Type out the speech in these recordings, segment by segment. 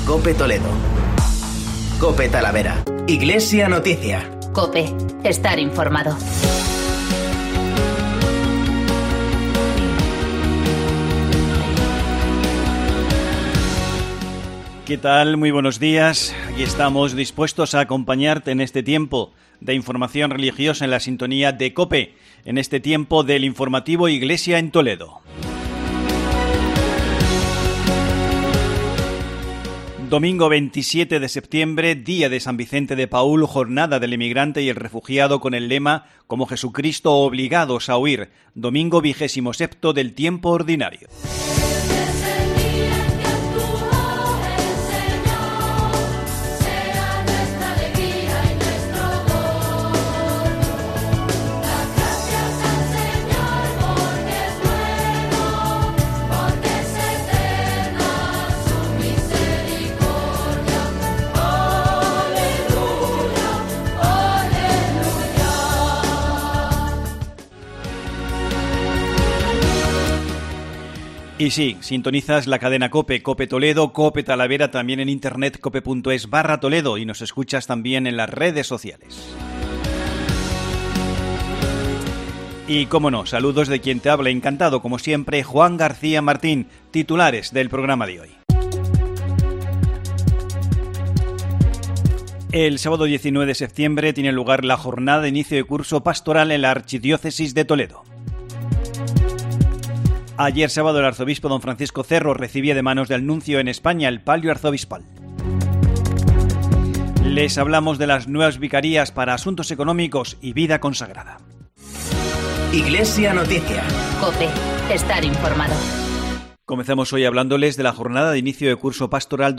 COPE Toledo. COPE Talavera. Iglesia Noticia. COPE. Estar informado. ¿Qué tal? Muy buenos días. Aquí estamos dispuestos a acompañarte en este tiempo de información religiosa en la sintonía de COPE, en este tiempo del informativo Iglesia en Toledo. Domingo 27 de septiembre, día de San Vicente de Paúl, jornada del emigrante y el refugiado con el lema "Como Jesucristo, obligados a huir", domingo 27º del tiempo ordinario. Y sí, sintonizas la cadena COPE, COPE Toledo, COPE Talavera, también en internet cope.es/Toledo, y nos escuchas también en las redes sociales. Y cómo no, saludos de quien te habla, encantado como siempre, Juan García Martín, titulares del programa de hoy. El sábado 19 de septiembre tiene lugar la jornada de inicio de curso pastoral en la Archidiócesis de Toledo. Ayer sábado el arzobispo don Francisco Cerro recibía de manos del nuncio en España el palio arzobispal. Les hablamos de las nuevas vicarías para asuntos económicos y vida consagrada. Iglesia Noticia. COPE. Estar informado. Comenzamos hoy hablándoles de la jornada de inicio de curso pastoral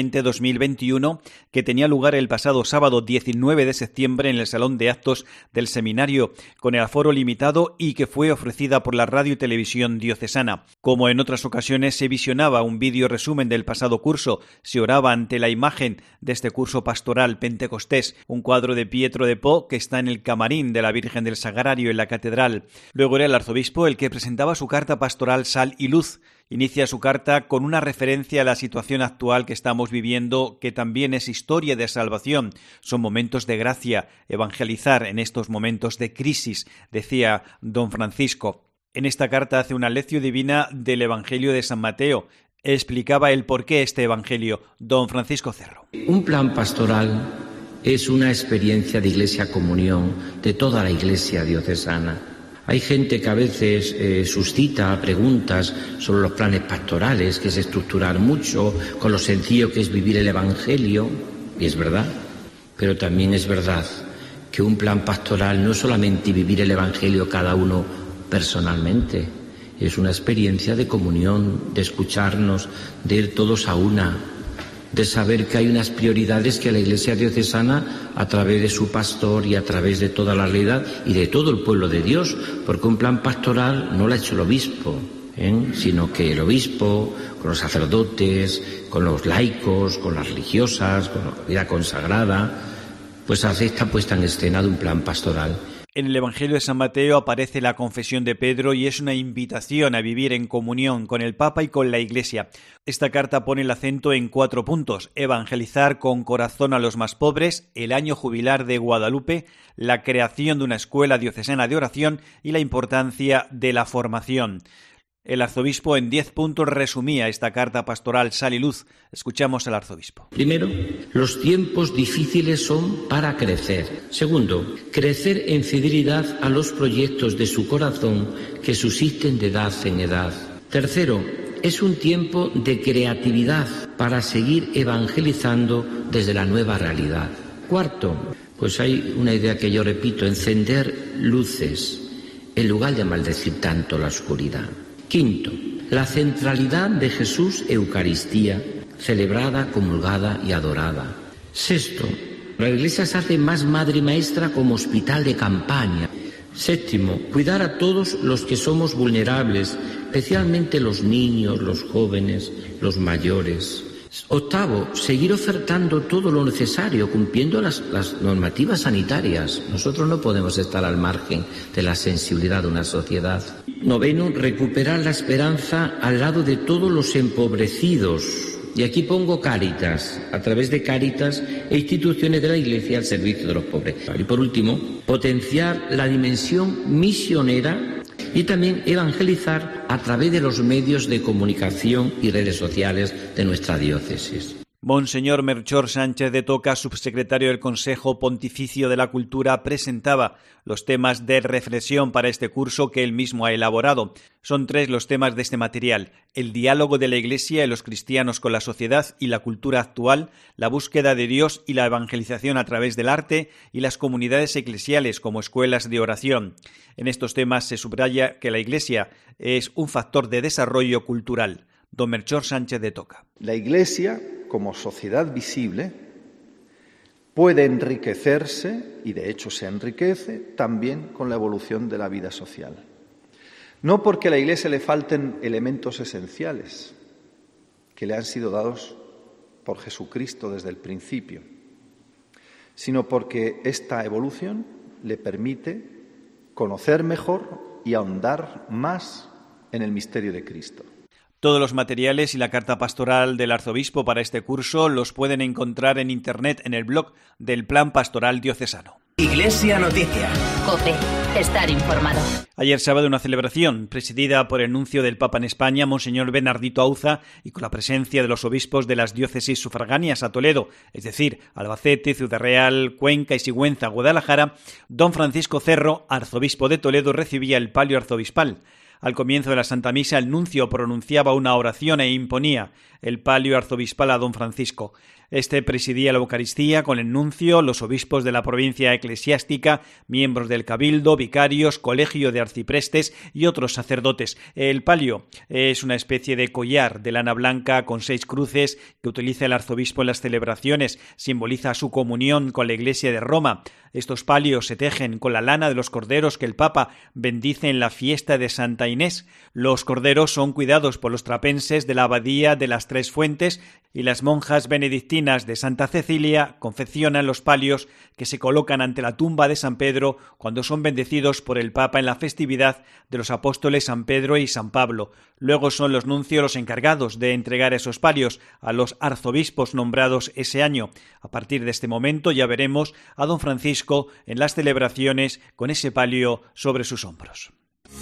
2020-2021 que tenía lugar el pasado sábado 19 de septiembre en el Salón de Actos del Seminario, con el aforo limitado y que fue ofrecida por la radio y televisión diocesana. Como en otras ocasiones se visionaba un vídeo resumen del pasado curso, se oraba ante la imagen de este curso pastoral Pentecostés, un cuadro de Pietro de Po que está en el camarín de la Virgen del Sagrario en la catedral. Luego era el arzobispo el que presentaba su carta pastoral Sal y Luz. Inicia su carta con una referencia a la situación actual que estamos viviendo, que también es historia de salvación. Son momentos de gracia, evangelizar en estos momentos de crisis, decía don Francisco. En esta carta hace una lección divina del Evangelio de San Mateo. Explicaba el porqué este Evangelio don Francisco Cerro. Un plan pastoral es una experiencia de iglesia comunión de toda la iglesia diocesana. Hay gente que a veces suscita preguntas sobre los planes pastorales, que es estructurar mucho, con lo sencillo que es vivir el Evangelio, y es verdad, pero también es verdad que un plan pastoral no es solamente vivir el Evangelio cada uno personalmente, es una experiencia de comunión, de escucharnos, de ir todos a una, de saber que hay unas prioridades que la Iglesia diocesana, a través de su pastor y a través de toda la realidad y de todo el pueblo de Dios, porque un plan pastoral no lo ha hecho el obispo, sino que el obispo, con los sacerdotes, con los laicos, con las religiosas, con la vida consagrada, pues hace esta puesta en escena de un plan pastoral. En el Evangelio de San Mateo aparece la confesión de Pedro y es una invitación a vivir en comunión con el Papa y con la Iglesia. Esta carta pone el acento en 4 puntos: evangelizar con corazón a los más pobres, el año jubilar de Guadalupe, la creación de una escuela diocesana de oración y la importancia de la formación. El arzobispo en 10 puntos resumía esta carta pastoral Sal y Luz. Escuchamos al arzobispo. Primero, los tiempos difíciles son para crecer. Segundo, crecer en fidelidad a los proyectos de su corazón que subsisten de edad en edad. Tercero, es un tiempo de creatividad para seguir evangelizando desde la nueva realidad. Cuarto, pues hay una idea que yo repito: encender luces en lugar de maldecir tanto la oscuridad. Quinto, la centralidad de Jesús Eucaristía, celebrada, comulgada y adorada. Sexto, la Iglesia se hace más madre y maestra como hospital de campaña. Séptimo, cuidar a todos los que somos vulnerables, especialmente los niños, los jóvenes, los mayores. Octavo, seguir ofertando todo lo necesario, cumpliendo las normativas sanitarias. Nosotros no podemos estar al margen de la sensibilidad de una sociedad. Noveno, recuperar la esperanza al lado de todos los empobrecidos, Y aquí pongo Cáritas, a través de Cáritas e instituciones de la Iglesia al servicio de los pobres. Y por último, potenciar la dimensión misionera y también evangelizar a través de los medios de comunicación y redes sociales de nuestra diócesis. Monseñor Melchor Sánchez de Toca, subsecretario del Consejo Pontificio de la Cultura, presentaba los temas de reflexión para este curso que él mismo ha elaborado. Son 3 los temas de este material: el diálogo de la Iglesia y los cristianos con la sociedad y la cultura actual, la búsqueda de Dios y la evangelización a través del arte, y las comunidades eclesiales como escuelas de oración. En estos temas se subraya que la Iglesia es un factor de desarrollo cultural. Don Melchor Sánchez de Toca. La Iglesia, como sociedad visible, puede enriquecerse, y de hecho se enriquece, también con la evolución de la vida social. No porque a la Iglesia le falten elementos esenciales que le han sido dados por Jesucristo desde el principio, sino porque esta evolución le permite conocer mejor y ahondar más en el misterio de Cristo. Todos los materiales y la carta pastoral del arzobispo para este curso los pueden encontrar en internet en el blog del Plan Pastoral Diocesano. Iglesia Noticia. COPE. Estar informado. Ayer sábado una celebración presidida por el nuncio del Papa en España, Monseñor Bernardito Auza, y con la presencia de los obispos de las diócesis sufragáneas a Toledo, es decir, Albacete, Ciudad Real, Cuenca y Sigüenza, Guadalajara, don Francisco Cerro, arzobispo de Toledo, recibía el palio arzobispal. Al comienzo de la Santa Misa, el nuncio pronunciaba una oración e imponía el palio arzobispal a don Francisco. Este presidía la Eucaristía con el nuncio, los obispos de la provincia eclesiástica, miembros del cabildo, vicarios, colegio de arciprestes y otros sacerdotes. El palio es una especie de collar de lana blanca con 6 cruces que utiliza el arzobispo en las celebraciones. Simboliza su comunión con la Iglesia de Roma. Estos palios se tejen con la lana de los corderos que el Papa bendice en la fiesta de Santa Inés. Los corderos son cuidados por los trapenses de la abadía de las Tres Fuentes, y las monjas benedictinas de Santa Cecilia confeccionan los palios que se colocan ante la tumba de San Pedro cuando son bendecidos por el Papa en la festividad de los apóstoles San Pedro y San Pablo. Luego son los nuncios los encargados de entregar esos palios a los arzobispos nombrados ese año. A partir de este momento ya veremos a don Francisco en las celebraciones con ese palio sobre sus hombros.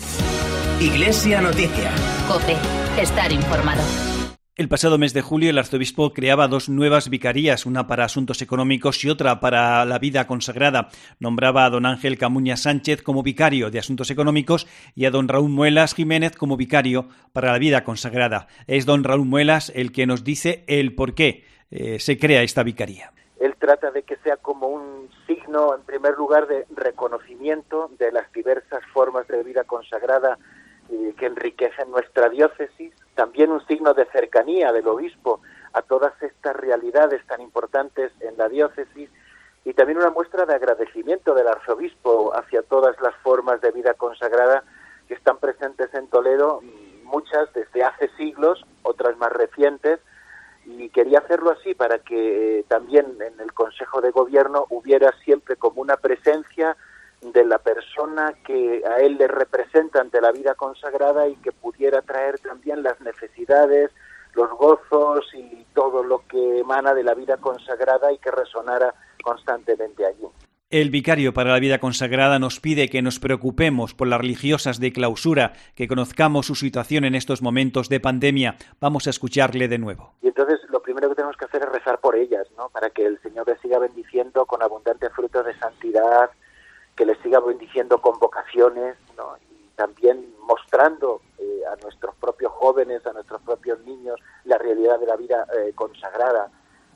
Iglesia Noticia. COPE. Estar informado. El pasado mes de julio el arzobispo creaba 2 nuevas vicarías, una para asuntos económicos y otra para la vida consagrada. Nombraba a don Ángel Camuña Sánchez como vicario de asuntos económicos y a don Raúl Muelas Jiménez como vicario para la vida consagrada. Es don Raúl Muelas el que nos dice el por qué se crea esta vicaría. Él trata de que sea como un signo, en primer lugar, de reconocimiento de las diversas formas de vida consagrada que enriquecen nuestra diócesis, también un signo de cercanía del obispo a todas estas realidades tan importantes en la diócesis, y también una muestra de agradecimiento del arzobispo hacia todas las formas de vida consagrada que están presentes en Toledo, muchas desde hace siglos, otras más recientes, y quería hacerlo así para que también en el Consejo de Gobierno hubiera siempre como una presencia de la persona que a él le representa ante la vida consagrada y que pudiera traer también las necesidades, los gozos y todo lo que emana de la vida consagrada y que resonara constantemente allí. El vicario para la vida consagrada nos pide que nos preocupemos por las religiosas de clausura, que conozcamos su situación en estos momentos de pandemia. Vamos a escucharle de nuevo. Y entonces lo primero que tenemos que hacer es rezar por ellas, ¿no? Para que el Señor les siga bendiciendo con abundante fruto de santidad, que les siga bendiciendo con vocaciones, ¿no? Y también mostrando a nuestros propios jóvenes, a nuestros propios niños, la realidad de la vida consagrada.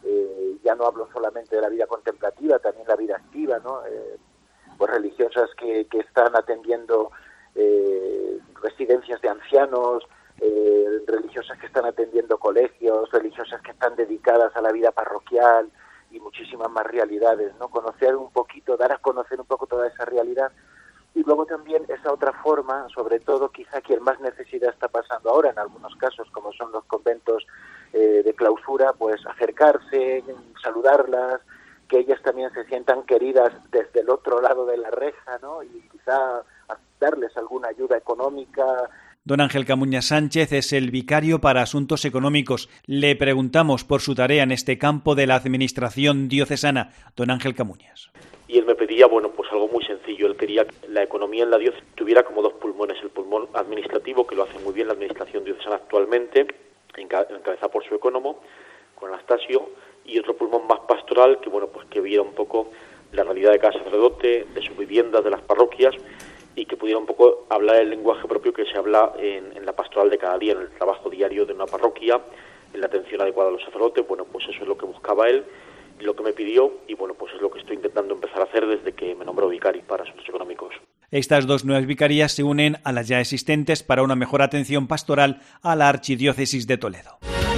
Ya no hablo solamente de la vida contemplativa, también la vida activa, ¿no? Pues religiosas que están atendiendo residencias de ancianos, religiosas que están atendiendo colegios, religiosas que están dedicadas a la vida parroquial, y muchísimas más realidades, ¿no? Conocer un poquito, dar a conocer un poco toda esa realidad, y luego también esa otra forma, sobre todo quizá quien más necesidad está pasando ahora en algunos casos, como son los conventos de clausura, pues acercarse, saludarlas, que ellas también se sientan queridas desde el otro lado de la reja, ¿no? Y quizá darles alguna ayuda económica. Don Ángel Camuñas Sánchez es el vicario para Asuntos Económicos. Le preguntamos por su tarea en este campo de la administración diocesana. Don Ángel Camuñas. Y él me pedía, pues algo muy sencillo. Él quería que la economía en la diócesis tuviera como dos pulmones. El pulmón administrativo, que lo hace muy bien la administración diocesana actualmente, encabezada por su ecónomo, con Anastasio, y otro pulmón más pastoral, que que viera un poco la realidad de cada sacerdote, de sus viviendas, de las parroquias, y que pudiera un poco hablar el lenguaje propio que se habla en la pastoral de cada día, en el trabajo diario de una parroquia, en la atención adecuada a los sacerdotes. Eso es lo que buscaba él, y lo que me pidió, y es lo que estoy intentando empezar a hacer desde que me nombró vicario para Asuntos Económicos. Estas dos nuevas vicarías se unen a las ya existentes para una mejor atención pastoral a la Archidiócesis de Toledo.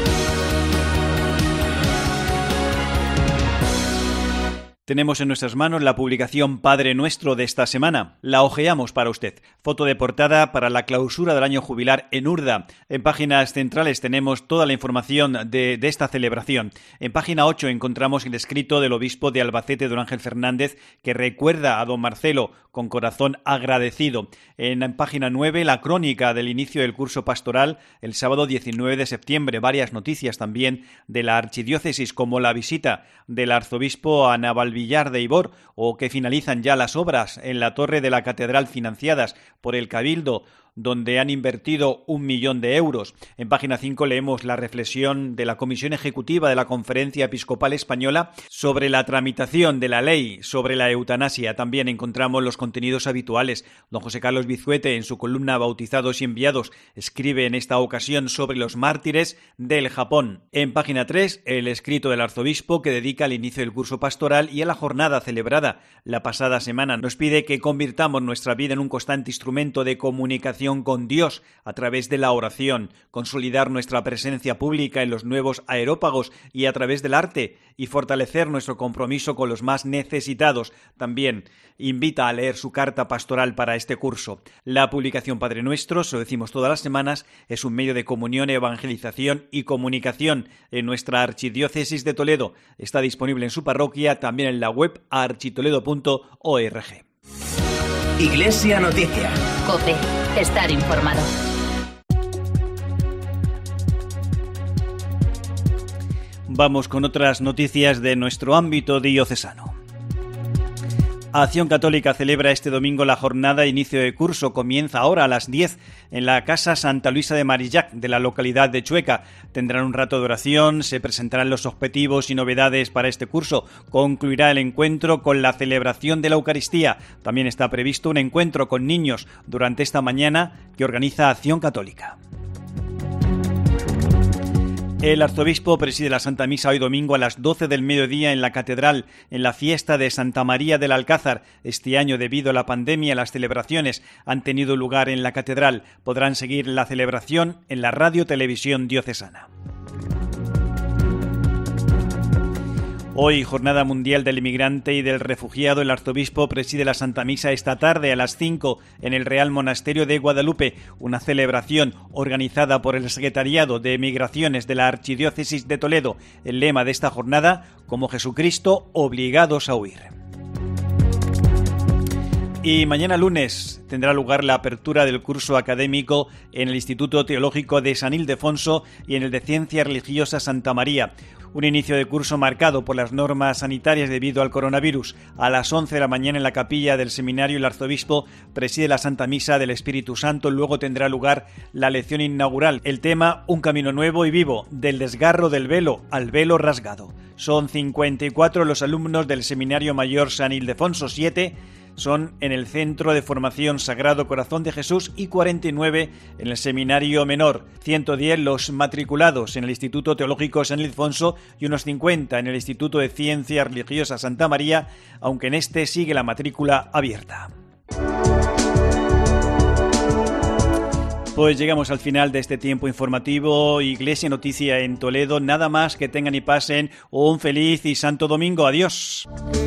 Tenemos en nuestras manos la publicación Padre Nuestro de esta semana. La hojeamos para usted. Foto de portada para la clausura del año jubilar en Urda. En páginas centrales tenemos toda la información de esta celebración. En página 8 encontramos el escrito del obispo de Albacete, don Ángel Fernández, que recuerda a don Marcelo con corazón agradecido. En página 9 la crónica del inicio del curso pastoral el sábado 19 de septiembre. Varias noticias también de la archidiócesis, como la visita del arzobispo a Navalvillar de Ibor, o que finalizan ya las obras en la torre de la catedral financiadas por el Cabildo, donde han invertido 1 millón de euros. En página 5 leemos la reflexión de la Comisión Ejecutiva de la Conferencia Episcopal Española sobre la tramitación de la ley sobre la eutanasia. También encontramos los contenidos habituales. Don José Carlos Bizuete, en su columna Bautizados y Enviados, escribe en esta ocasión sobre los mártires del Japón. En página 3, el escrito del arzobispo, que dedica al inicio del curso pastoral y a la jornada celebrada la pasada semana. Nos pide que convirtamos nuestra vida en un constante instrumento de comunicación con Dios a través de la oración, consolidar nuestra presencia pública en los nuevos aerópagos y a través del arte, y fortalecer nuestro compromiso con los más necesitados. También invita a leer su carta pastoral para este curso. La publicación Padre Nuestro, se lo decimos todas las semanas, es un medio de comunión, evangelización y comunicación en nuestra Archidiócesis de Toledo. Está disponible en su parroquia, también en la web architoledo.org. Iglesia Noticia. COPE. Estar informado. Vamos con otras noticias de nuestro ámbito diocesano. Acción Católica celebra este domingo la jornada de inicio de curso. Comienza ahora a las 10 en la Casa Santa Luisa de Marillac, de la localidad de Chueca. Tendrán un rato de oración, se presentarán los objetivos y novedades para este curso. Concluirá el encuentro con la celebración de la Eucaristía. También está previsto un encuentro con niños durante esta mañana que organiza Acción Católica. El arzobispo preside la Santa Misa hoy domingo a las 12 del mediodía en la Catedral, en la fiesta de Santa María del Alcázar. Este año, debido a la pandemia, las celebraciones han tenido lugar en la Catedral. Podrán seguir la celebración en la Radio-Televisión Diocesana. Hoy, Jornada Mundial del Inmigrante y del Refugiado, el arzobispo preside la Santa Misa esta tarde a las 5 en el Real Monasterio de Guadalupe, una celebración organizada por el Secretariado de Migraciones de la Archidiócesis de Toledo. El lema de esta jornada: como Jesucristo, obligados a huir. Y mañana lunes tendrá lugar la apertura del curso académico en el Instituto Teológico de San Ildefonso y en el de Ciencias Religiosas Santa María. Un inicio de curso marcado por las normas sanitarias debido al coronavirus. A las 11 de la mañana en la capilla del seminario el arzobispo preside la Santa Misa del Espíritu Santo. Luego tendrá lugar la lección inaugural. El tema: un camino nuevo y vivo, del desgarro del velo al velo rasgado. Son 54 los alumnos del Seminario Mayor San Ildefonso, 7 son en el Centro de Formación Sagrado Corazón de Jesús y 49 en el Seminario Menor, 110 los matriculados en el Instituto Teológico San Ildefonso y unos 50 en el Instituto de Ciencias Religiosas Santa María, aunque en este sigue la matrícula abierta. Pues llegamos al final de este tiempo informativo. Iglesia Noticia en Toledo. Nada más, que tengan y pasen un feliz y santo domingo. Adiós.